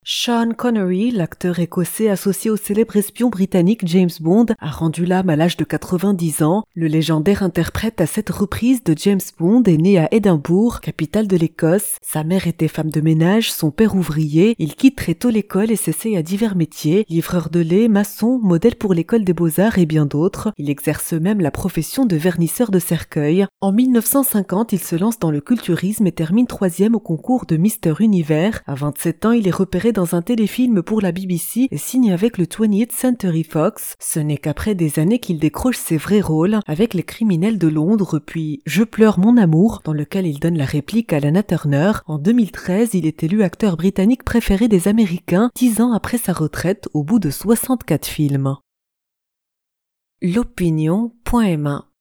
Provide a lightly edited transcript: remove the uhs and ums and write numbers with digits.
Sean Connery, l'acteur écossais associé au célèbre espion britannique James Bond, a rendu l'âme à l'âge de 90 ans. Le légendaire interprète à cette reprise de James Bond est né à Édimbourg, capitale de l'Écosse. Sa mère était femme de ménage, son père ouvrier. Il quitte très tôt l'école et s'essaye à divers métiers, livreur de lait, maçon, modèle pour l'école des beaux-arts et bien d'autres. Il exerce même la profession de vernisseur de cercueils. En 1950, il se lance dans le culturisme et termine 3e au concours de Mister Univers. À 27 ans, il est repéré dans un téléfilm pour la BBC et signe avec le 20th Century Fox. Ce n'est qu'après des années qu'il décroche ses vrais rôles, avec Les Criminels de Londres, puis Je pleure mon amour, dans lequel il donne la réplique à Lana Turner. En 2013, il est élu acteur britannique préféré des Américains, 10 ans après sa retraite, au bout de 64 films. L'opinion.ma